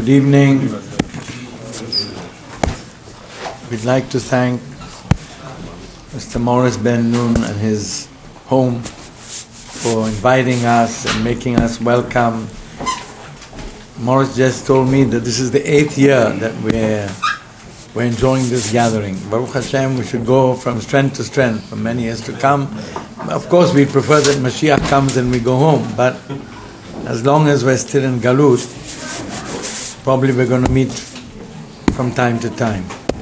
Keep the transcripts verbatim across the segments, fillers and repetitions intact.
Good evening. We'd like to thank Mister Morris Ben Nun and his home for inviting us and making us welcome. Morris just told me that this is the eighth year that we're, we're enjoying this gathering. Baruch Hashem, we should go from strength to strength for many years to come. Of course, we prefer that Mashiach comes and we go home, but as long as we're still in Galut, probably we're going to meet from time to time.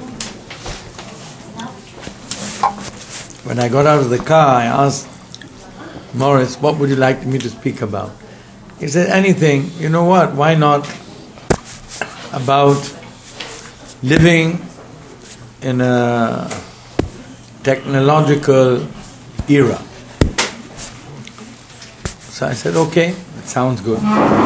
When I got out of the car, I asked Morris, what would you like me to speak about? He said, anything. You know what? Why not about living in a technological era? So I said, okay, that sounds good.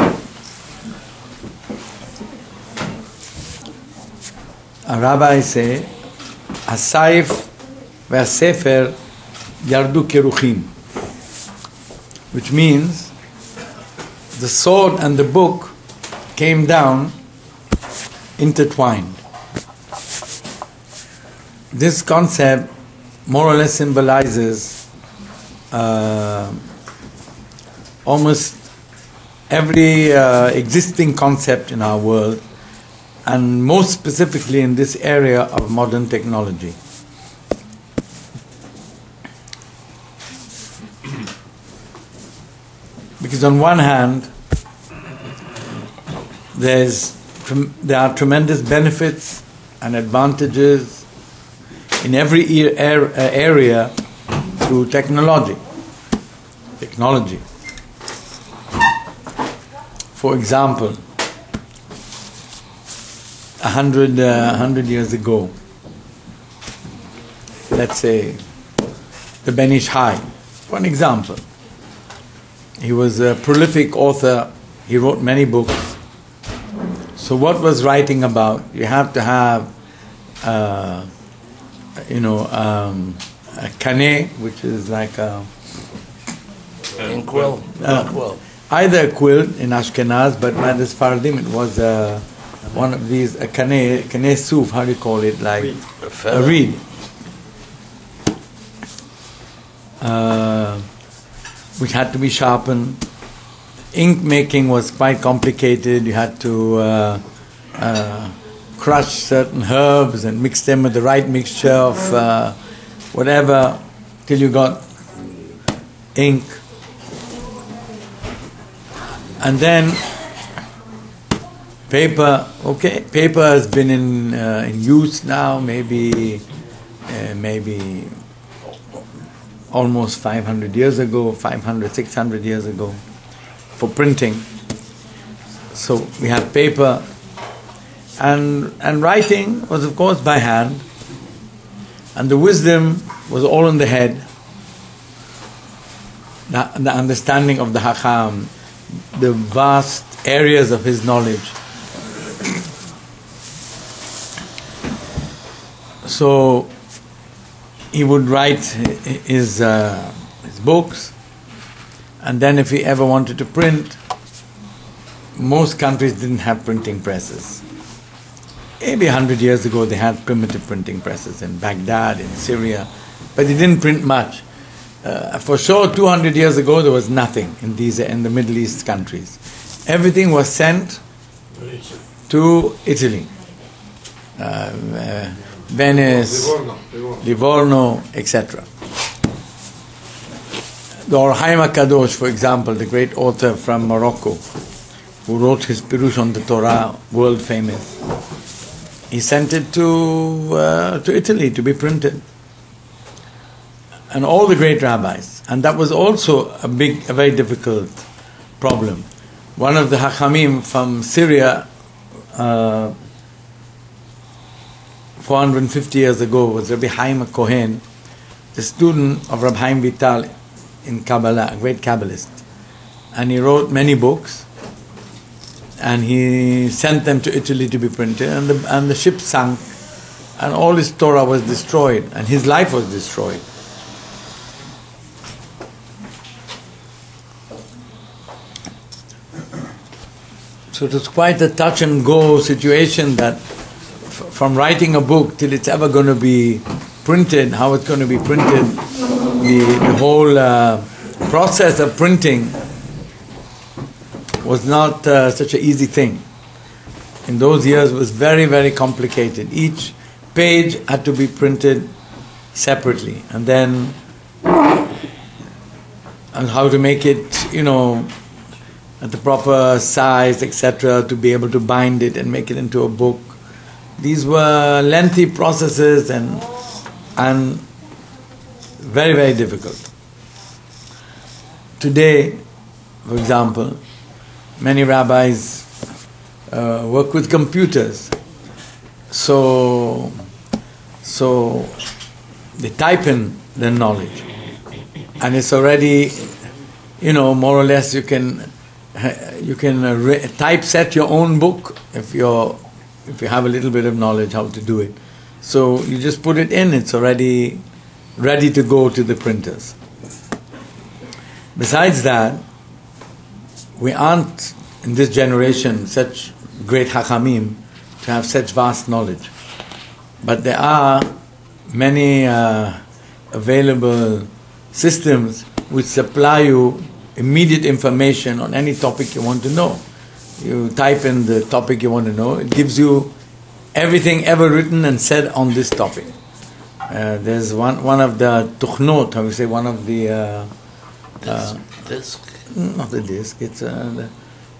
A rabbi say, Hasaif ve'asefer yardu keruchim, which means the sword and the book came down intertwined. This concept more or less symbolizes uh, almost every uh, existing concept in our world, and most specifically in this area of modern technology. Because on one hand, there's there are tremendous benefits and advantages in every area through technology. Technology. For example, a hundred, uh, hundred years ago, let's say, the Ben Ish Hai, for an example. He was a prolific author. He wrote many books. So what was writing about? You have to have, uh, you know, um, a kaneh, which is like a... a quill. Uh, quill. Either a quill in Ashkenaz, but by the Sfardim it was uh, one of these, a kaneh, kaneh suf, how do you call it? Like a, a reed. Uh, which had to be sharpened. Ink making was quite complicated. You had to uh, uh, crush certain herbs and mix them with the right mixture of uh, whatever till you got ink. And then paper. Okay, paper has been in uh, in use now, maybe uh, maybe. almost five hundred years ago, five hundred, six hundred years ago, for printing. So we have paper, and and writing was of course by hand, and the wisdom was all in the head, the, the understanding of the Hacham, the vast areas of his knowledge. So he would write his uh, his books, and then if he ever wanted to print, most countries didn't have printing presses. Maybe a hundred years ago they had primitive printing presses in Baghdad, in Syria, but they didn't print much. Uh, for sure, two hundred years ago there was nothing in these in the Middle East countries. Everything was sent to Italy. Uh, uh, Venice, Livorno, Livorno, Livorno et cetera. The Or Haim HaKadosh, for example, the great author from Morocco, who wrote his Pirush on the Torah, world famous, he sent it to uh, to Italy to be printed. And all the great rabbis. And that was also a big, a very difficult problem. One of the Hachamim from Syria, uh, four hundred fifty years ago, was Rabbi Haim Cohen, the student of Rabbi Haim Vital in Kabbalah, a great Kabbalist. And he wrote many books, and he sent them to Italy to be printed, and the, and the ship sank, and all his Torah was destroyed, and his life was destroyed. So it was quite a touch and go situation that f- from writing a book till it's ever going to be printed, how it's going to be printed, the, the whole uh, process of printing was not uh, such an easy thing. In those years it was very, very complicated. Each page had to be printed separately, and then and how to make it, you know, at the proper size, et cetera, to be able to bind it and make it into a book. These were lengthy processes and and very, very difficult. Today, for example, many rabbis uh, work with computers. So, so they type in their knowledge, and it's already, you know, more or less you can you can uh, re- typeset your own book if you're if you have a little bit of knowledge how to do it. So you just put it in; it's already ready to go to the printers. Besides that, we aren't in this generation such great hachamim to have such vast knowledge, but there are many uh, available systems which supply you immediate information on any topic you want to know. You type in the topic you want to know, it gives you everything ever written and said on this topic. Uh, there's one one of the tuchnot, how we say, one of the uh, uh, Disc. not the disc, it's uh, the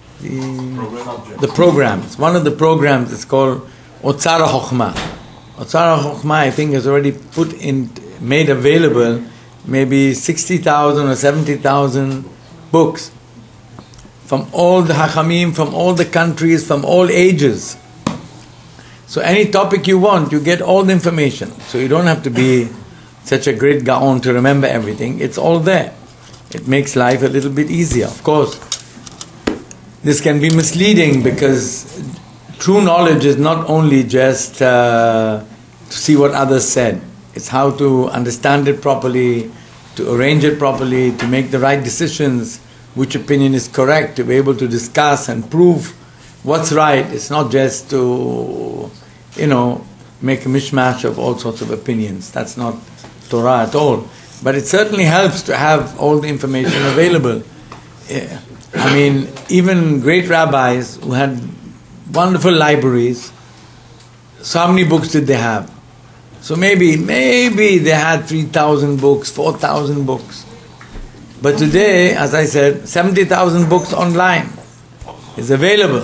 the, the programs. One of the programs is called Otzar HaChokhmah. Otzar HaChokhmah, I think, is already put in, made available maybe sixty thousand or seventy thousand books from all the Hachamim, from all the countries, from all ages. So any topic you want, you get all the information. So you don't have to be such a great gaon to remember everything. It's all there. It makes life a little bit easier. Of course, this can be misleading because true knowledge is not only just uh, to see what others said. It's how to understand it properly, to arrange it properly, to make the right decisions, which opinion is correct, to be able to discuss and prove what's right. It's not just to, you know, make a mishmash of all sorts of opinions. That's not Torah at all. But it certainly helps to have all the information available. Yeah. I mean, even great rabbis who had wonderful libraries, so how many books did they have? So maybe, maybe they had three thousand books, four thousand books. But today, as I said, seventy thousand books online is available.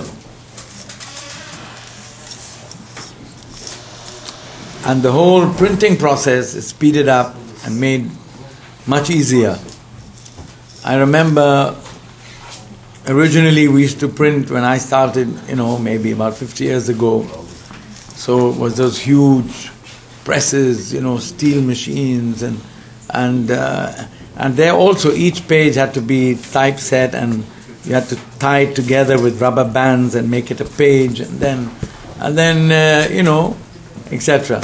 And the whole printing process is speeded up and made much easier. I remember originally we used to print when I started, you know, maybe about fifty years ago. So it was those huge presses, you know, steel machines, and and uh, and there also each page had to be typeset, and you had to tie it together with rubber bands and make it a page, and then and then uh, you know, et cetera.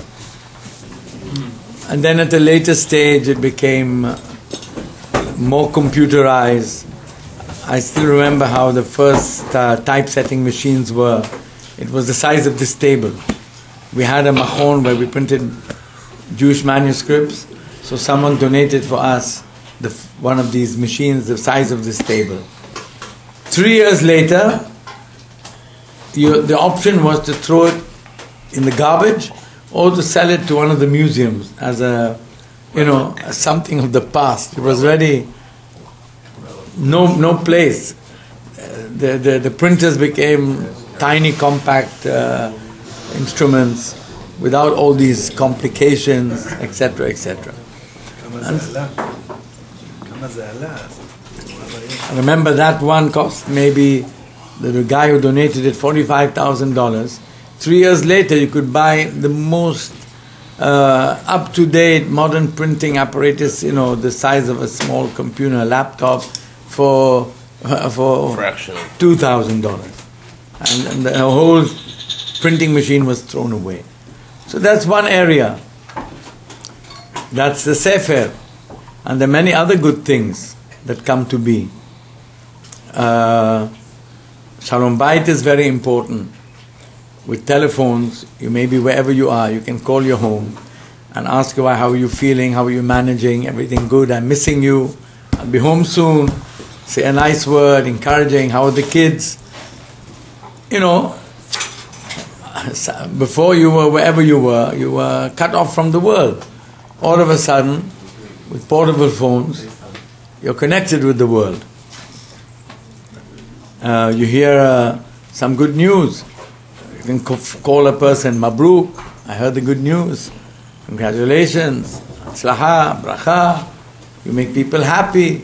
And then at a later stage it became more computerized. I still remember how the first uh, typesetting machines were. It was the size of this table. We had a machon where we printed Jewish manuscripts, so someone donated for us the, one of these machines the size of this table. Three years later, you, the option was to throw it in the garbage or to sell it to one of the museums as a, you know, as something of the past. It was already no no place. Uh, the, the the printers became tiny, compact uh, instruments without all these complications, et cetera, et cetera. I remember that one cost maybe the, the guy who donated it forty-five thousand dollars. Three years later, you could buy the most uh, up-to-date modern printing apparatus, you know, the size of a small computer, laptop, for uh, for Fraction. two thousand dollars, and, and the whole printing machine was thrown away. So that's one area. That's the Sefer, and there are many other good things that come to be. Uh, Shalom Bayit is very important. With telephones, you may be wherever you are, you can call your home and ask you, how are you feeling, how are you managing, everything good, I'm missing you, I'll be home soon. Say a nice word, encouraging, how are the kids? You know, before you were wherever you were, you were cut off from the world. All of a sudden, with portable phones, you're connected with the world. Uh, you hear uh, some good news. You can call a person, Mabruk, I heard the good news. Congratulations, Atzlaha, Bracha. You make people happy.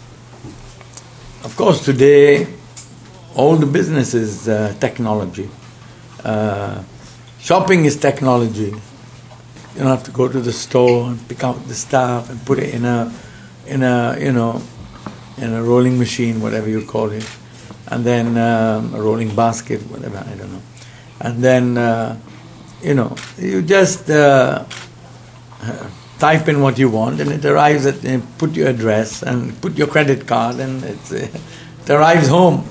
Of course, today, all the business is uh, technology. Uh, shopping is technology. You don't have to go to the store and pick out the stuff and put it in a, in a, you know, in a rolling machine, whatever you call it, and then um, a rolling basket, whatever, I don't know, and then uh, you know, you just uh, type in what you want, and it arrives at. Uh, put your address and put your credit card, and it's, uh, it arrives home.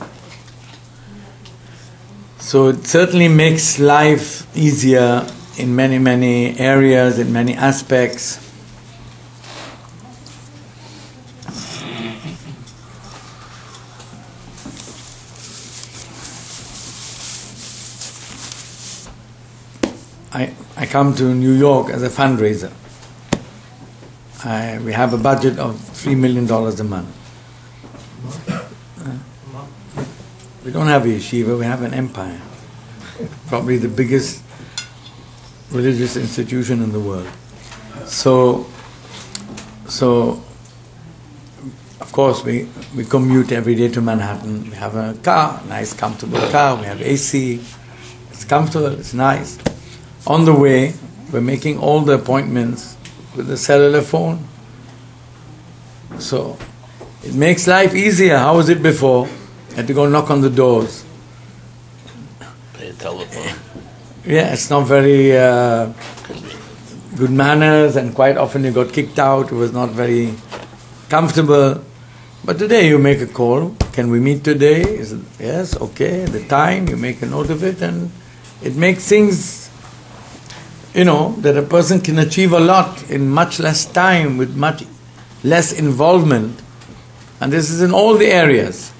So it certainly makes life easier in many, many areas, in many aspects. I, I come to New York as a fundraiser. I, we have a budget of three million dollars a month. We don't have a yeshiva, we have an empire. Probably the biggest religious institution in the world. So, so of course we, we commute every day to Manhattan. We have a car, nice comfortable car, we have A C, it's comfortable, it's nice. On the way, we're making all the appointments with the cellular phone. So, it makes life easier. How was it before? You had to go knock on the doors. Pay a telephone. Yeah, it's not very uh, good manners, and quite often you got kicked out. It was not very comfortable. But today you make a call. Can we meet today? Is it, yes, okay. The time, you make a note of it, and it makes things, you know, that a person can achieve a lot in much less time with much less involvement. And this is in all the areas.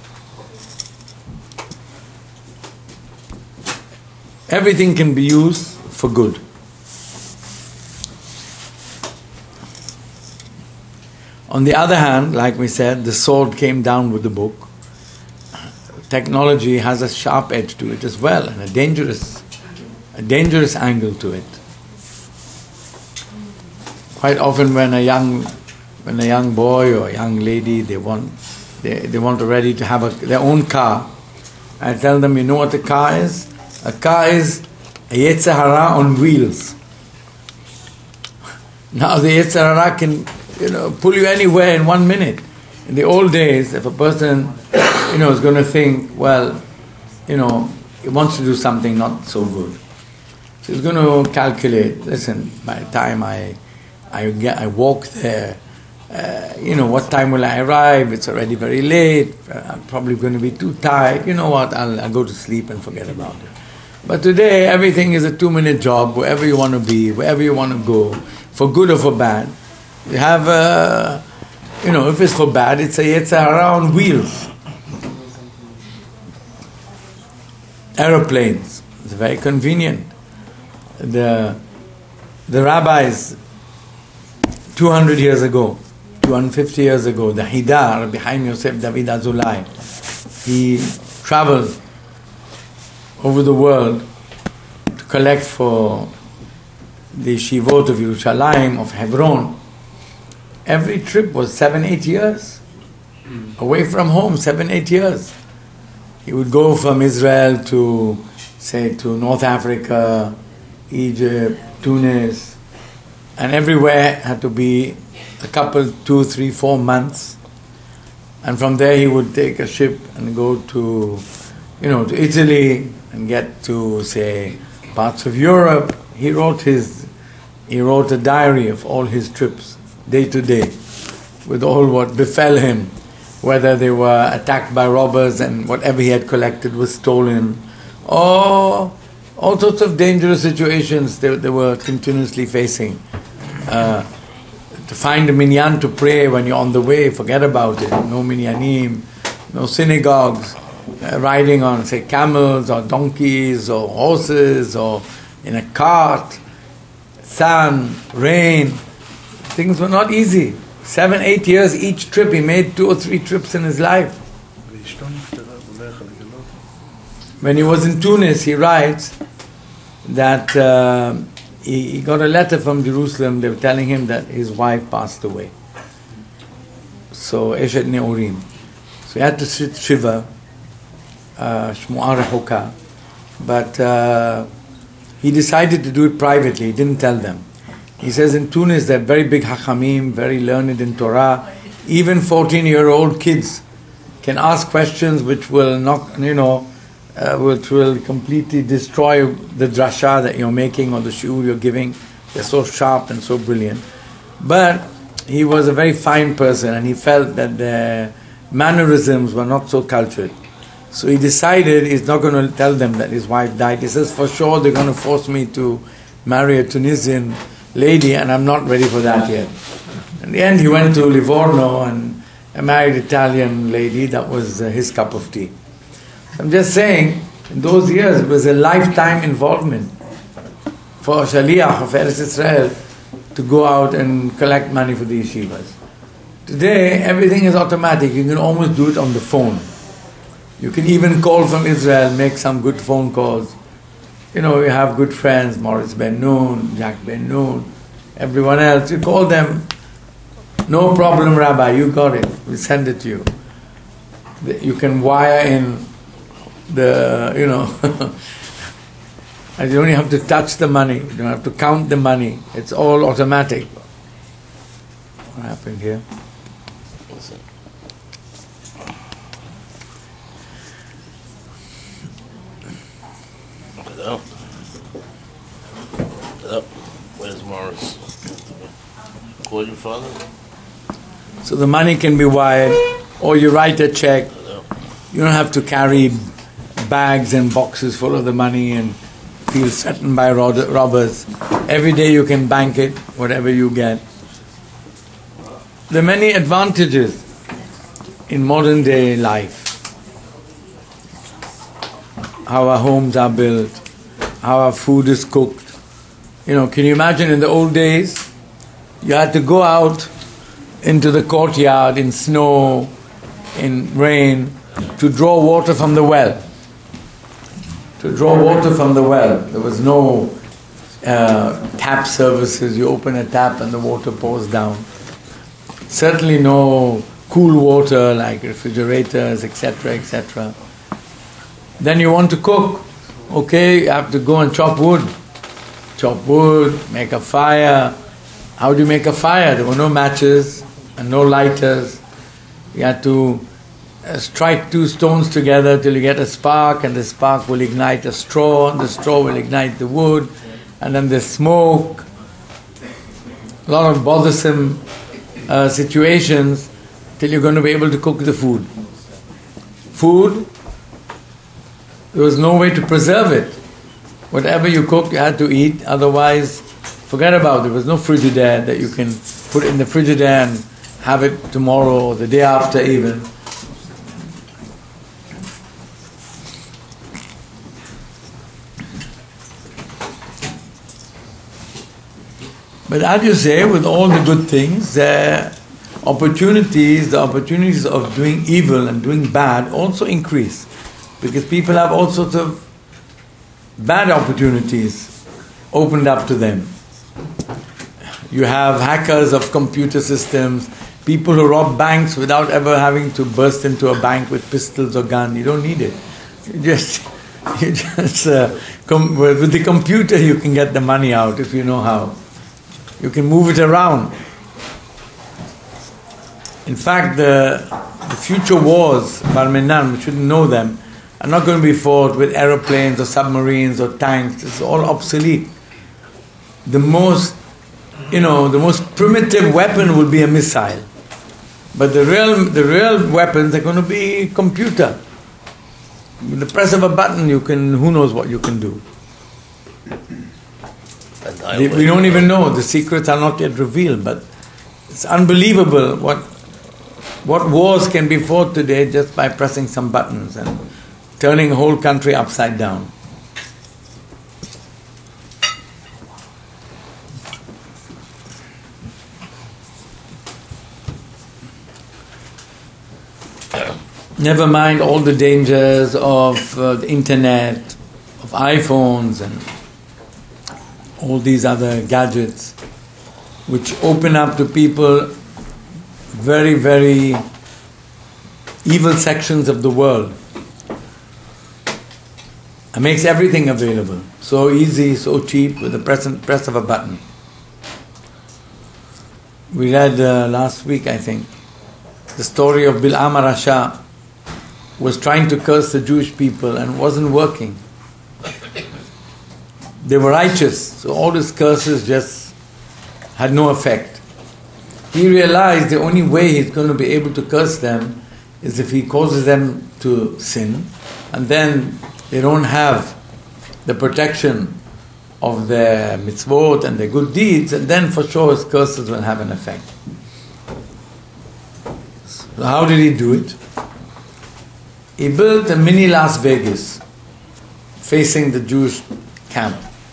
Everything can be used for good. On the other hand, like we said, the sword came down with the book. Technology has a sharp edge to it as well, and a dangerous, a dangerous angle to it. Quite often, when a young, when a young boy or a young lady they want, they they want already to have a, their own car, I tell them, you know what a car is? A car is a Yetzer Hara on wheels. Now the Yetzer Hara can, you know, pull you anywhere in one minute. In the old days, if a person, you know, is going to think, well, you know, he wants to do something not so good, so he's going to calculate. Listen, by the time I, I get, I walk there, uh, you know, what time will I arrive? It's already very late. I'm probably going to be too tired. You know what? I'll, I'll go to sleep and forget about it. But today, everything is a two-minute job. Wherever you want to be, wherever you want to go, for good or for bad. You have, uh, you know, if it's for bad, it's a Yetzer Hara on wheels. Aeroplanes. It's very convenient. The the rabbis, two hundred years ago, two hundred fifty years ago, the Hidar, Rabbi Chaim Yosef David Azulai, he traveled over the world to collect for the Shivot of Yerushalayim, of Hebron. Every trip was seven, eight years. Away from home, seven, eight years. He would go from Israel to, say, to North Africa, Egypt, Tunis, and everywhere had to be a couple, two, three, four months. And from there he would take a ship and go to, you know, to Italy and get to, say, parts of Europe. He wrote his, he wrote a diary of all his trips, day to day, with all what befell him. whether they were attacked by robbers and whatever he had collected was stolen, or all sorts of dangerous situations they, they were continuously facing. Uh, to find a minyan to pray when you're on the way, forget about it. No minyanim, no synagogues, uh, riding on, say, camels or donkeys or horses or in a cart, sun, rain. Things were not easy. Seven, eight years each trip, he made two or three trips in his life. When he was in Tunis, he writes that uh, he, he got a letter from Jerusalem. They were telling him that his wife passed away. So, Eshet Neurim. So he had to sit Shiva, Shmu'a Rehuka. But uh, he decided to do it privately. He didn't tell them. He says in Tunis they're very big hachamim, very learned in Torah. Even fourteen-year-old kids can ask questions which will not, you know, uh, which will completely destroy the drasha that you're making or the shiur you're giving. They're so sharp and so brilliant. But he was a very fine person, and he felt that the mannerisms were not so cultured. So he decided he's not going to tell them that his wife died. He says, for sure they're going to force me to marry a Tunisian lady, and I'm not ready for that yet. In the end, he went to Livorno and married an Italian lady. That was uh, his cup of tea. I'm just saying, in those years, it was a lifetime involvement for a Shaliach of Eretz Israel to go out and collect money for the yeshivas. Today, everything is automatic. You can almost do it on the phone. You can even call from Israel, make some good phone calls. You know, you have good friends, Morris Ben Noon, Jack Ben Noon, everyone else. You call them, no problem, Rabbi, you got it. We send it to you. You can wire in the, you know, and you only have to touch the money. You don't have to count the money. It's all automatic. What happened here? Hello. Hello. Where's Morris? Call your father? So the money can be wired, or you write a check. Hello. You don't have to carry bags and boxes full of the money and feel threatened by robbers. Every day you can bank it, whatever you get. There are many advantages in modern day life. How our homes are built, how our food is cooked. You know, can you imagine in the old days, you had to go out into the courtyard in snow, in rain, to draw water from the well. To draw water from the well. There was no uh, tap services. You open a tap and the water pours down. Certainly no cool water like refrigerators, et cetera, et cetera. Then you want to cook. Okay, you have to go and chop wood. Chop wood, make a fire. How do you make a fire? There were no matches and no lighters. You had to uh, strike two stones together till you get a spark, and the spark will ignite a straw, and the straw will ignite the wood, and then the smoke. A lot of bothersome uh, situations till you're going to be able to cook the food. Food, there was no way to preserve it. Whatever you cooked, you had to eat, otherwise, forget about it. There was no Frigidaire that you can put in the Frigidaire and have it tomorrow or the day after even. But as you say, with all the good things, the opportunities, the opportunities of doing evil and doing bad also increase. Because people have all sorts of bad opportunities opened up to them. You have hackers of computer systems, people who rob banks without ever having to burst into a bank with pistols or gun. You don't need it. You just, you just uh, com- with the computer you can get the money out if you know how. You can move it around. In fact, the, the future wars, Barmenan, we shouldn't know them, are not going to be fought with aeroplanes or submarines or tanks. It's all obsolete. The most, you know, the most primitive weapon would be a missile. But the real, the real weapons are going to be computer. With the press of a button, you can, who knows what you can do. They, we don't even know. The secrets are not yet revealed, but it's unbelievable what what wars can be fought today just by pressing some buttons and turning a whole country upside down. Never mind all the dangers of uh, the internet, of iPhones and all these other gadgets which open up to people very, very evil sections of the world. It makes everything available. So easy, so cheap, with the press, press of a button. We read uh, last week, I think, the story of Bil'am Rasha was trying to curse the Jewish people and wasn't working. They were righteous, so all his curses just had no effect. He realized the only way he's going to be able to curse them is if he causes them to sin, and then they don't have the protection of their mitzvot and their good deeds, and then for sure his curses will have an effect. So how did he do it? He built a mini Las Vegas facing the Jewish camp.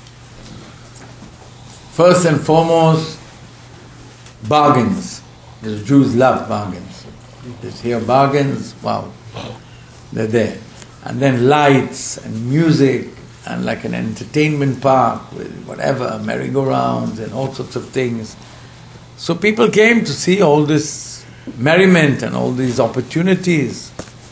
First and foremost, bargains. The Jews love bargains. You just hear bargains, wow, they're there. And then lights and music and like an entertainment park with whatever, merry-go-rounds and all sorts of things. So people came to see all this merriment and all these opportunities.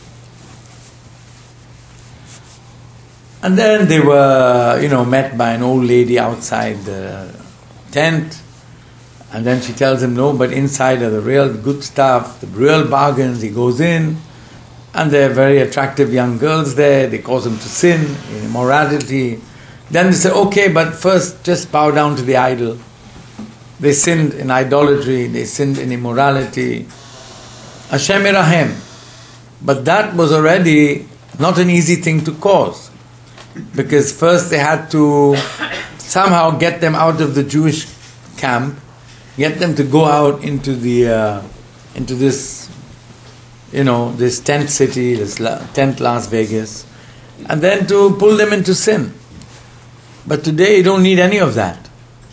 And then they were, you know, met by an old lady outside the tent. And then she tells him, no, but inside are the real good stuff, the real bargains. He goes in, and there are very attractive young girls there. They cause him to sin, in immorality. Then they say, okay, but first just bow down to the idol. They sinned in idolatry, they sinned in immorality. Hashem Irahem. But that was already not an easy thing to cause. Because first they had to somehow get them out of the Jewish camp, get them to go out into the uh, into this, you know, this tent city, this la- tent Las Vegas, and then to pull them into sin. But today you don't need any of that.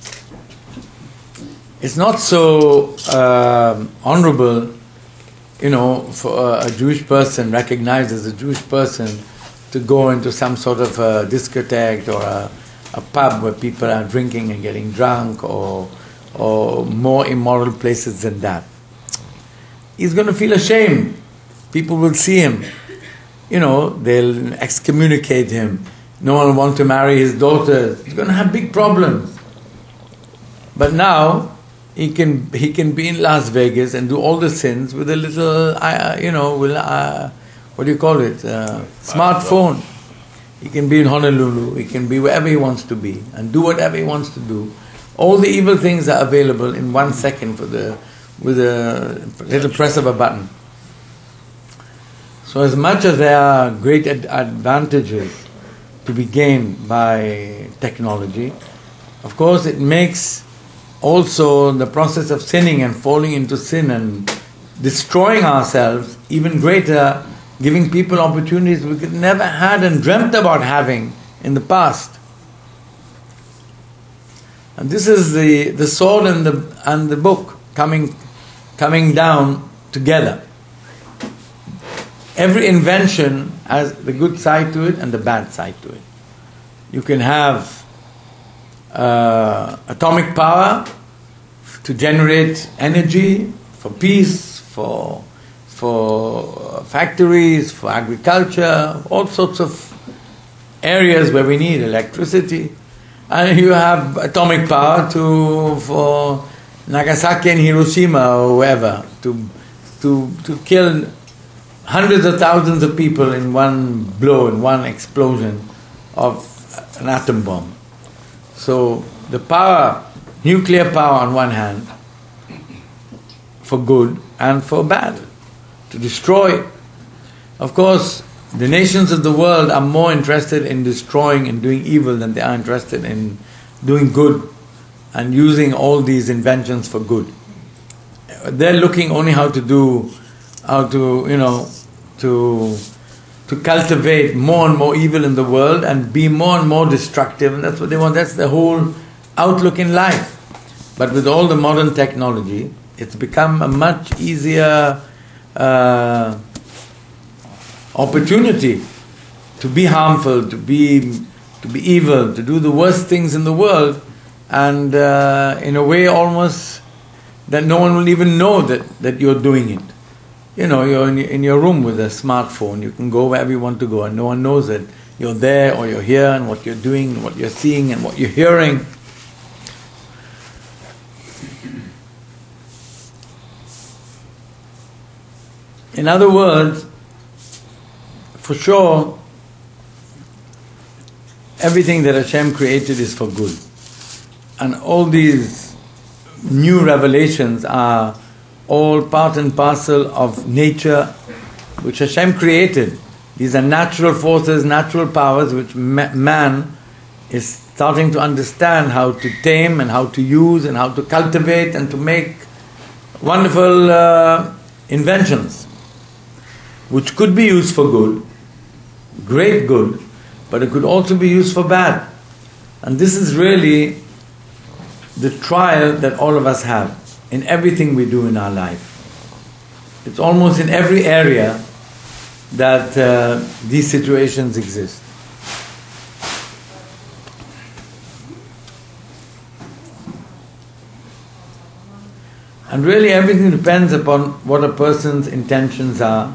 It's not so uh, honorable, you know, for a Jewish person, recognized as a Jewish person, to go into some sort of a discotheque or a, a pub where people are drinking and getting drunk, or or more immoral places than that. He's going to feel ashamed. People will see him. You know, they'll excommunicate him. No one will want to marry his daughter. He's going to have big problems. But now, he can he can be in Las Vegas and do all the sins with a little, uh, you know, with uh, what do you call it? Uh, smartphone. He can be in Honolulu, he can be wherever he wants to be and do whatever he wants to do. All the evil things are available in one second for the with a little press of a button. So as much as there are great ad- advantages to be gained by technology, of course it makes also the process of sinning and falling into sin and destroying ourselves even greater, giving people opportunities we could never had and dreamt about having in the past. And this is the, the sword and the and the book coming coming down together. Every invention has the good side to it and the bad side to it. You can have uh, atomic power to generate energy for peace, for for factories, for agriculture, all sorts of areas where we need electricity. And you have atomic power to for Nagasaki and Hiroshima or wherever, to to to kill hundreds of thousands of people in one blow, in one explosion of an atom bomb. So the power, nuclear power on one hand, for good, and for bad, to destroy. Of course, the nations of the world are more interested in destroying and doing evil than they are interested in doing good and using all these inventions for good. They're looking only how to do, how to, you know, to to cultivate more and more evil in the world and be more and more destructive, and that's what they want. That's the whole outlook in life. But with all the modern technology, it's become a much easier uh, opportunity to be harmful, to be to be evil, to do the worst things in the world, and uh, in a way almost that no one will even know that, that you're doing it. You know, you're in, in your room with a smartphone, you can go wherever you want to go and no one knows that you're there or you're here and what you're doing and what you're seeing and what you're hearing. In other words, for sure, everything that Hashem created is for good. And all these new revelations are all part and parcel of nature which Hashem created. These are natural forces, natural powers which ma- man is starting to understand how to tame and how to use and how to cultivate and to make wonderful uh, inventions which could be used for good, great good, but it could also be used for bad. And this is really the trial that all of us have in everything we do in our life. It's almost in every area that uh, these situations exist. And really everything depends upon what a person's intentions are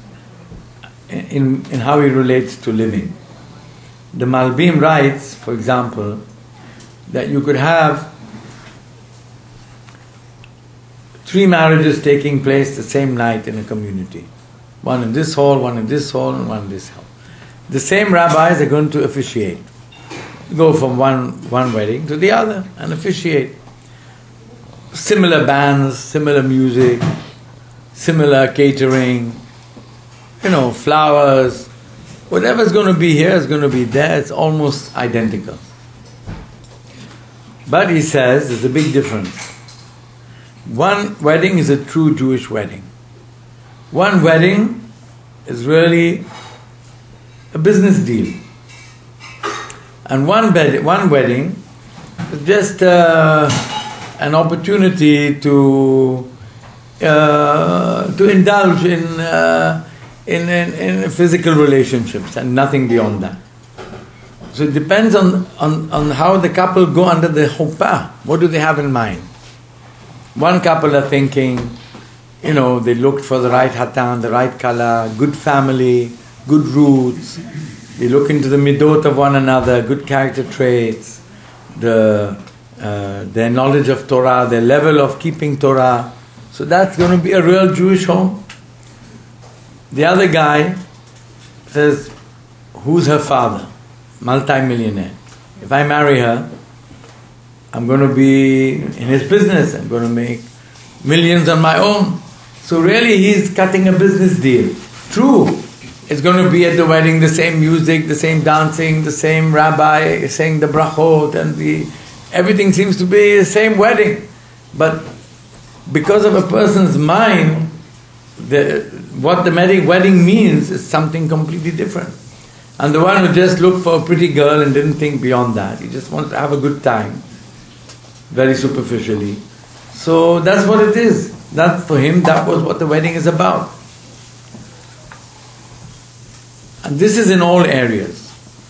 in, in how he relates to living. The Malbim writes, for example, that you could have three marriages taking place the same night in a community. One in this hall, one in this hall, and one in this hall. The same rabbis are going to officiate. Go from one, one wedding to the other and officiate. Similar bands, similar music, similar catering, you know, flowers. Whatever's going to be here is going to be there. It's almost identical. But he says there's a big difference. One wedding is a true Jewish wedding. One wedding is really a business deal. And one, bed, one wedding is just uh, an opportunity to uh, to indulge in, uh, in, in, in physical relationships and nothing beyond that. So it depends on, on, on how the couple go under the chuppah. What do they have in mind? One couple are thinking, you know, they looked for the right hatan, the right color, good family, good roots. They look into the midot of one another, good character traits, the uh, their knowledge of Torah, their level of keeping Torah. So that's going to be a real Jewish home. The other guy says, who's her father? Multi-millionaire. If I marry her, I'm going to be in his business. I'm going to make millions on my own. So really he's cutting a business deal. True, it's going to be at the wedding the same music, the same dancing, the same rabbi saying the brachot, and the everything seems to be the same wedding. But because of a person's mind, the, what the wedding means is something completely different. And the one who just looked for a pretty girl and didn't think beyond that, he just wants to have a good time, very superficially. So that's what it is. That for him, that was what the wedding is about. And this is in all areas.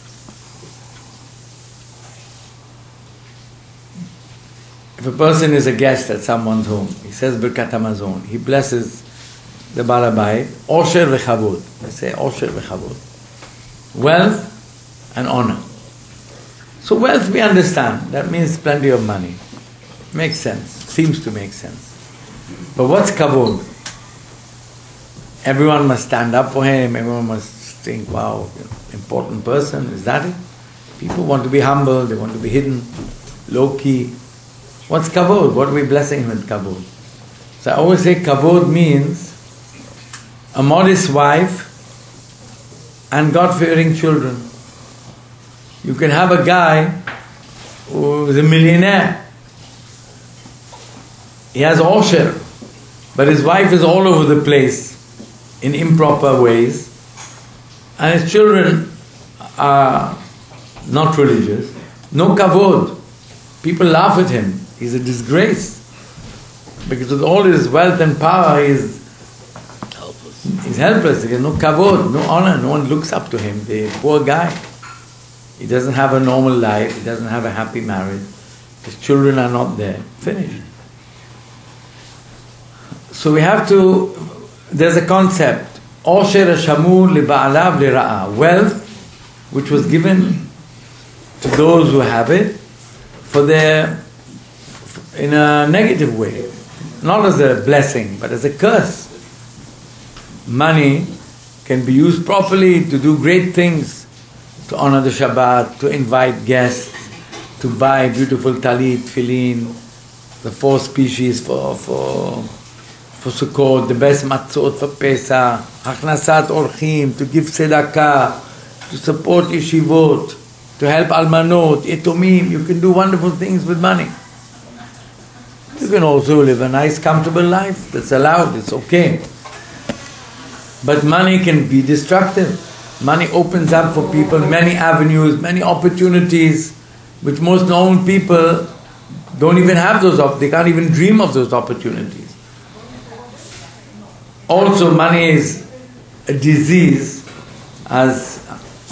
If a person is a guest at someone's home, he says Birkat Hamazon, he blesses the Balabai, Osher v'chavod. They say Osher v'chavod. Wealth and honor. So wealth we understand, that means plenty of money. Makes sense, seems to make sense. But what's kavod? Everyone must stand up for him, everyone must think, wow, important person, is that it? People want to be humble, they want to be hidden, low-key. What's kavod? What are we blessing with kavod? So I always say kavod means a modest wife and God-fearing children. You can have a guy who is a millionaire. He has osher, but his wife is all over the place in improper ways, and his children are not religious. No kavod. People laugh at him. He's a disgrace. Because with all his wealth and power, he's helpless. He's helpless. He has no kavod, no honor. No one looks up to him. The poor guy. He doesn't have a normal life. He doesn't have a happy marriage. His children are not there. Finished. So we have to, there's a concept, Osher Shamur li ba'alav li ra'a, wealth which was given to those who have it for their, in a negative way, not as a blessing but as a curse. Money can be used properly to do great things, to honor the Shabbat, to invite guests, to buy beautiful talit, tefillin, the four species for for for Sukkot, the best matzot for Pesach, Hachnasat Orchim, to give tzedakah, to support yeshivot, to help almanot, etomim. You can do wonderful things with money. You can also live a nice, comfortable life. That's allowed, it's okay. But money can be destructive. Money opens up for people many avenues, many opportunities, which most normal people don't even have those, op- they can't even dream of those opportunities. Also, money is a disease, as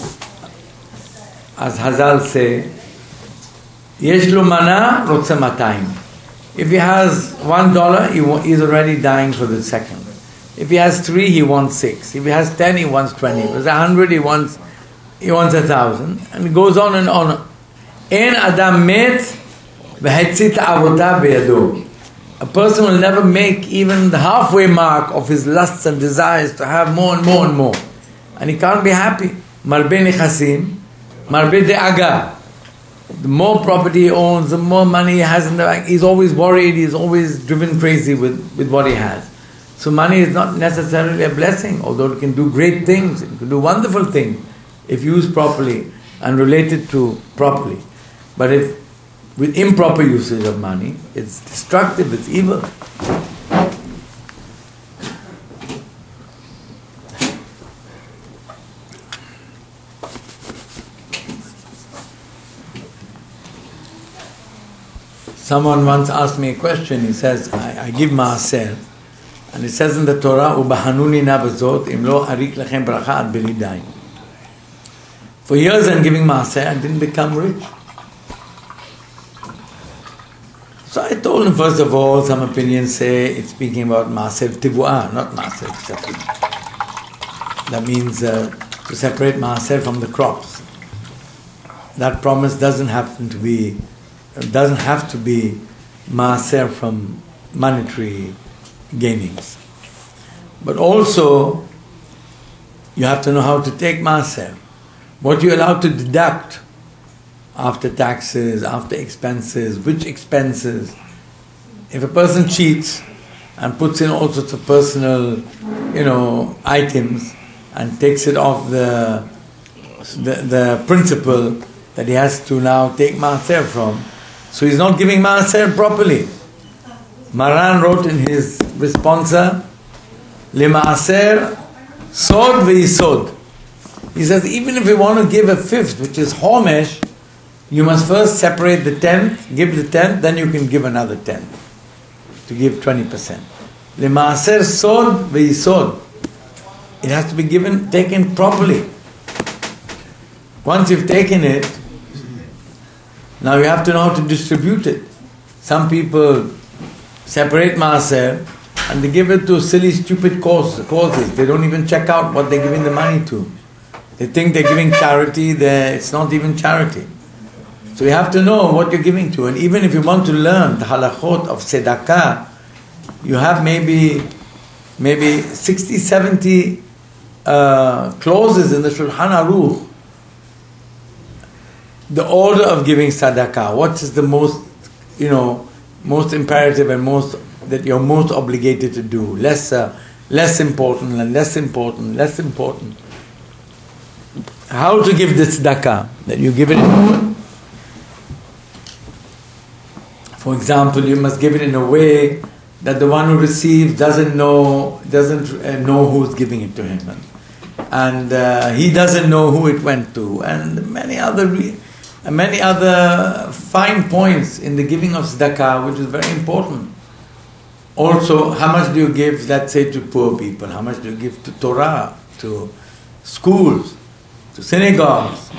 as Hazal say, Yesh lo mana rotze matayim. If he has one dollar, he is already dying for the second. If he has three, he wants six. If he has ten, he wants twenty. If he has a hundred, he wants he wants a thousand, and it goes on and on. En adam met v'hetzit avodah beyado. A person will never make even the halfway mark of his lusts and desires to have more and more and more. And he can't be happy. Marbe nechasim, marbe de'aga. The more property he owns, the more money he has in the bank, he's always worried, he's always driven crazy with, with what he has. So money is not necessarily a blessing, although it can do great things, it can do wonderful things if used properly and related to properly. But if with improper usage of money, it's destructive, it's evil. Someone once asked me a question. He says, I, I give maaser, and it says in the Torah, "Ubahanuni na b'zot, im lo arik lechem bracha ad b'nidayim." For years I'm giving maaser, I didn't become rich. So I told him, first of all, some opinions say it's speaking about maaser tivuah, not maaser ksafim. That means uh, to separate maaser from the crops. That promise doesn't happen to be, doesn't have to be maaser from monetary gainings. But also, you have to know how to take maaser. What you're allowed to deduct after taxes, after expenses, which expenses. If a person cheats and puts in all sorts of personal, you know, items and takes it off the the, the principle that he has to now take maaser from, so he's not giving maaser properly. Maran wrote in his responsa, "Lemaaser sod ve'isod." He says, even if you want to give a fifth, which is homesh, you must first separate the tenth, give the tenth, then you can give another tenth, to give twenty percent. Lemaaser sod ve'isod. It has to be given, taken properly. Once you've taken it, now you have to know how to distribute it. Some people separate maaser and they give it to silly, stupid cause, causes. They don't even check out what they're giving the money to. They think they're giving charity, it's not even charity. So you have to know what you're giving to. And even if you want to learn the halachot of tzedakah, you have maybe maybe sixty, seventy uh, clauses in the Shulchan Aruch. The order of giving tzedakah, what is the most, you know, most imperative and most that you're most obligated to do, lesser, less important and less important, less important. How to give the tzedakah? That you give it in, for example, you must give it in a way that the one who receives doesn't know doesn't uh, know who's giving it to him, and, and uh, he doesn't know who it went to, and many other re- many other fine points in the giving of tzedakah, which is very important. Also, how much do you give, let's say, to poor people? How much do you give to Torah, to schools, to synagogues?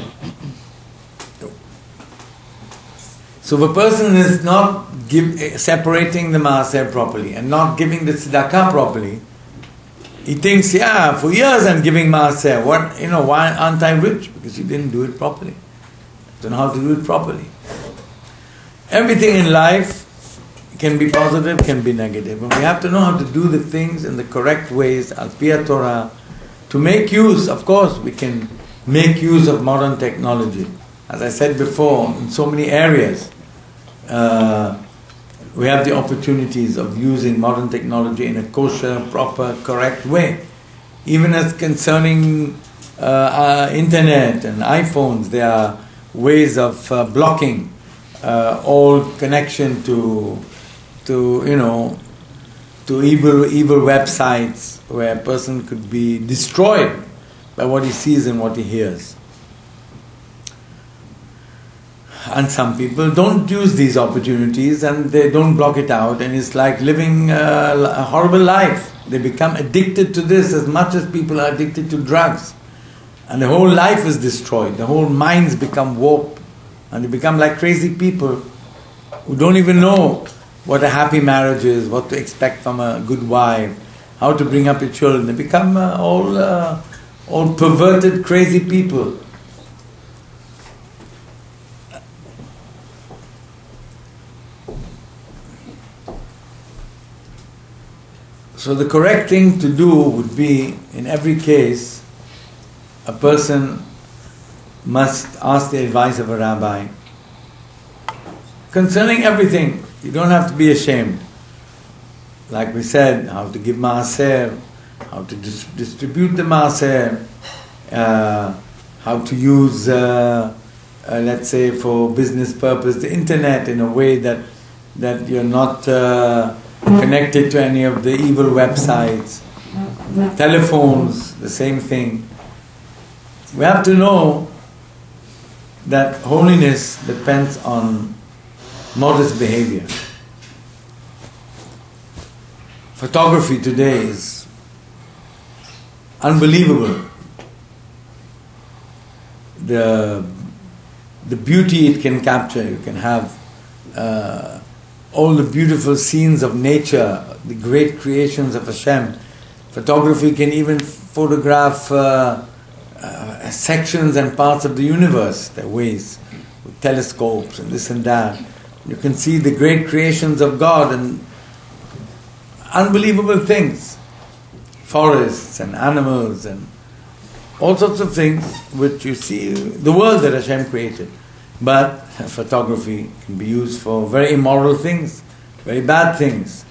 So if a person is not give, separating the maaser properly and not giving the tzedakah properly, he thinks, yeah, for years I'm giving maaser. What, you know, why aren't I rich? Because you didn't do it properly. You don't know how to do it properly. Everything in life can be positive, can be negative. And we have to know how to do the things in the correct ways, al pi Torah, to make use. Of course, we can make use of modern technology. As I said before, in so many areas, uh, we have the opportunities of using modern technology in a kosher, proper, correct way. Even as concerning uh, uh, internet and iPhones, there are ways of uh, blocking uh, all connection to, to you know, to evil evil websites where a person could be destroyed by what he sees and what he hears. And some people don't use these opportunities and they don't block it out, and it's like living a, a horrible life. They become addicted to this as much as people are addicted to drugs. And the whole life is destroyed. The whole minds become warped. And they become like crazy people who don't even know what a happy marriage is, what to expect from a good wife, how to bring up your children. They become uh, all, uh, all perverted, crazy people. So the correct thing to do would be, in every case, a person must ask the advice of a rabbi concerning everything. You don't have to be ashamed. Like we said, how to give maaser, how to dis- distribute the maaser, uh, how to use, uh, uh, let's say, for business purpose, the internet in a way that that you're not uh, connected to any of the evil websites. Telephones, the same thing. We have to know that holiness depends on modest behavior. Photography today is unbelievable. The, the beauty it can capture. You can have uh, all the beautiful scenes of nature, the great creations of Hashem. Photography can even photograph uh, uh, sections and parts of the universe, their ways, with telescopes and this and that. You can see the great creations of God and unbelievable things, forests and animals and all sorts of things which you see, the world that Hashem created. But photography can be used for very immoral things, very bad things.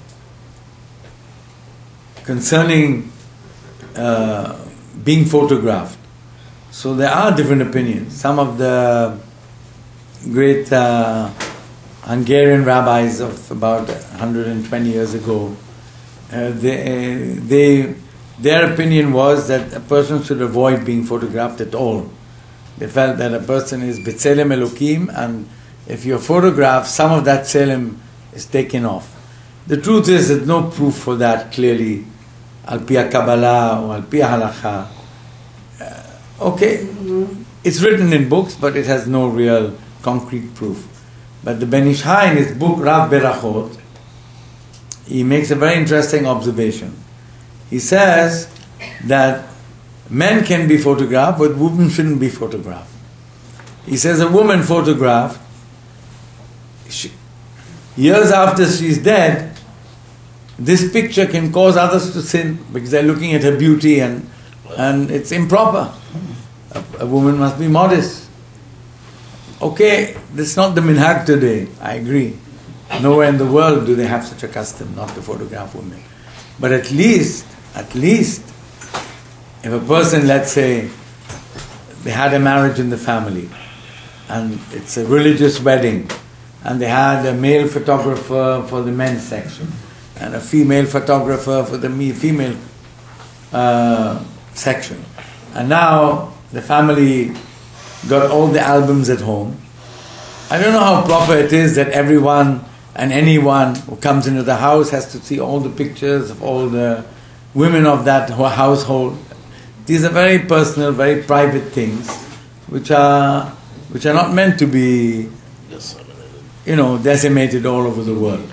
Concerning uh, being photographed, so there are different opinions. Some of the great uh, Hungarian rabbis of about one hundred twenty years ago, uh, they, they, their opinion was that a person should avoid being photographed at all. They felt that a person is B'Tselem Elokim, and if you're photographed, some of that Tselem is taken off. The truth is, there's no proof for that clearly, al pi Kabbalah or al pi Halacha. Uh, okay, mm-hmm. It's written in books, but it has no real concrete proof. But the Ben Ish Hai, in his book Rav Berachot, he makes a very interesting observation. He says that men can be photographed, but women shouldn't be photographed. He says a woman photographed, she, years after she's dead, this picture can cause others to sin because they're looking at her beauty and and it's improper. A, a woman must be modest. Okay, that's not the minhag today, I agree. Nowhere in the world do they have such a custom not to photograph women. But at least, at least, if a person, let's say, they had a marriage in the family, and it's a religious wedding, and they had a male photographer for the men's section, and a female photographer for the me- female uh, section. And now the family got all the albums at home. I don't know how proper it is that everyone and anyone who comes into the house has to see all the pictures of all the women of that household. These are very personal, very private things, which are which are not meant to be, you know, decimated all over the world.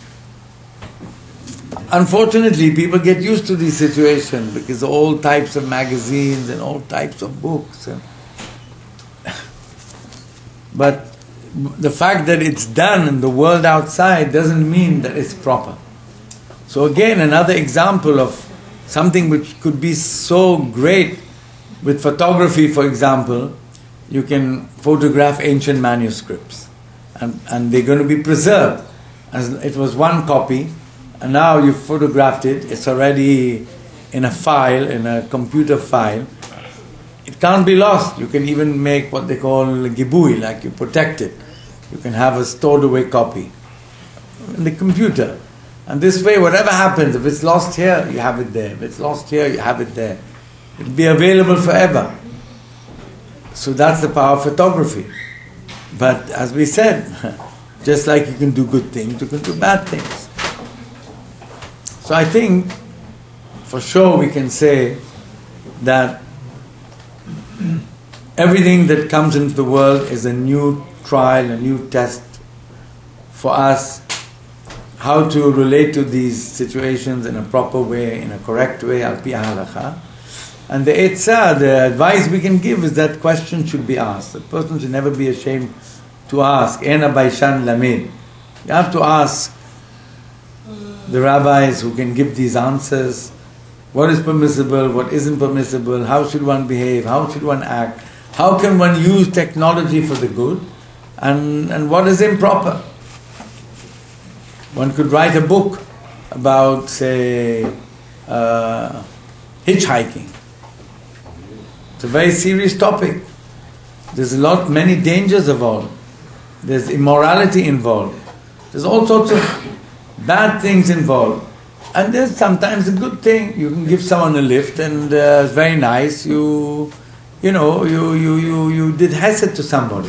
Unfortunately, people get used to these situations because all types of magazines and all types of books. And but the fact that it's done in the world outside doesn't mean that it's proper. So again, another example of something which could be so great with photography, for example, you can photograph ancient manuscripts and, and they're going to be preserved. As it was one copy, and now you've photographed it, it's already in a file, in a computer file. It can't be lost. You can even make what they call gibui, like you protect it. You can have a stored away copy in the computer. And this way, whatever happens, if it's lost here, you have it there. If it's lost here, you have it there. It'll be available forever. So that's the power of photography. But as we said, just like you can do good things, you can do bad things. So I think, for sure we can say that everything that comes into the world is a new trial, a new test for us, how to relate to these situations in a proper way, in a correct way, al pi halakha. And the etzah, the advice we can give is that questions should be asked. A person should never be ashamed to ask. Ena baishan lamed. You have to ask the rabbis who can give these answers. What is permissible, what isn't permissible, how should one behave, how should one act, how can one use technology for the good, and, and what is improper. One could write a book about, say, uh, hitchhiking. It's a very serious topic. There's a lot, many dangers involved. There's immorality involved. There's all sorts of bad things involved. And there's sometimes a good thing. You can give someone a lift and uh, it's very nice. You, you know, you, you, you, you did hesed to somebody.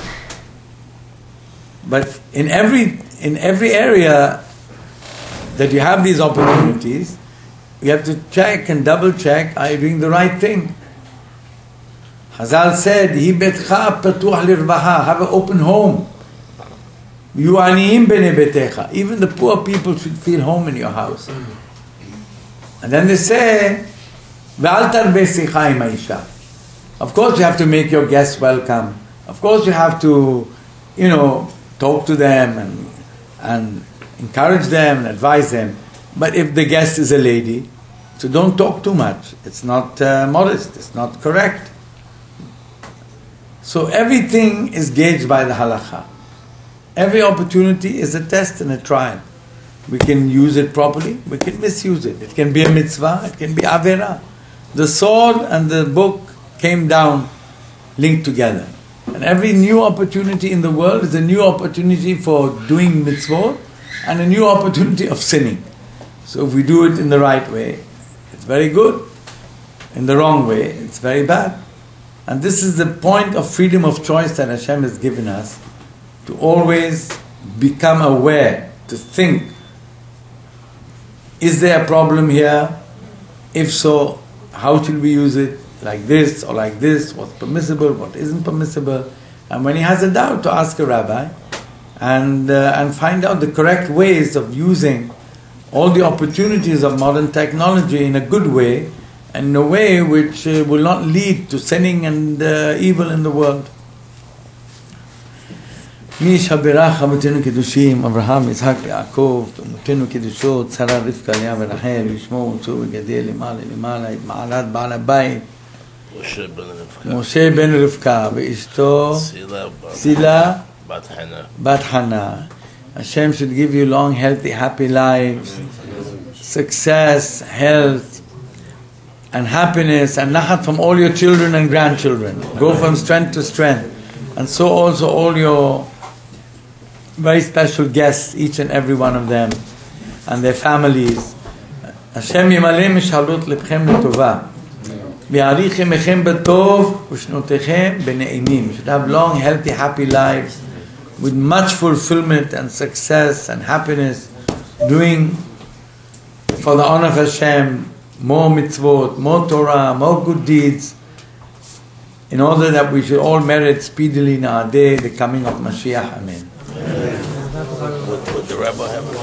But in every, in every area that you have these opportunities, you have to check and double check, are you doing the right thing? Hazal said, Hi betcha patuh lirbaha, have an open home. You aniyim bene betecha. Even the poor people should feel home in your house. And then they say, Ve'al tarbe sicha im haisha. Of course you have to make your guests welcome. Of course you have to, you know, talk to them and and encourage them and advise them. But if the guest is a lady, so don't talk too much. It's not uh, modest, it's not correct. So everything is gauged by the halakha. Every opportunity is a test and a trial. We can use it properly, we can misuse it. It can be a mitzvah, it can be avera. The sword and the book came down linked together. And every new opportunity in the world is a new opportunity for doing mitzvot and a new opportunity of sinning. So if we do it in the right way, it's very good. In the wrong way, it's very bad. And this is the point of freedom of choice that Hashem has given us, to always become aware, to think, is there a problem here? If so, how should we use it? Like this or like this? What's permissible? What isn't permissible? And when he has a doubt, to ask a rabbi and uh, and find out the correct ways of using all the opportunities of modern technology in a good way, and in a way which uh, will not lead to sinning and uh, evil in the world. מי שברך אבותינו קדושים, אברהם, יצחק ויעקב, אמותינו קדושות, שרה, רבקה, לאה ורחל, לשמור ומצוא וגדל למעלה למעלה את מעלת בעל הבית, משה בן רבקה, משה בן רבקה ואשתו סילה סילה בת חנה, בת חנה, Hashem should give you long, healthy, happy lives, success, health, and happiness, and nachat from all your children and grandchildren. Go from strength to strength. And so also all your very special guests, each and every one of them, and their families. Hashem yimaleh mishalut lebchem l'tova. V'yarich yemechem b'tov u'shnotechem b'ne'imim. You should have long, healthy, happy lives with much fulfillment and success and happiness, doing for the honor of Hashem more mitzvot, more Torah, more good deeds, in order that we should all merit speedily in our day the coming of Mashiach. Amen. Would, would the Rebbe have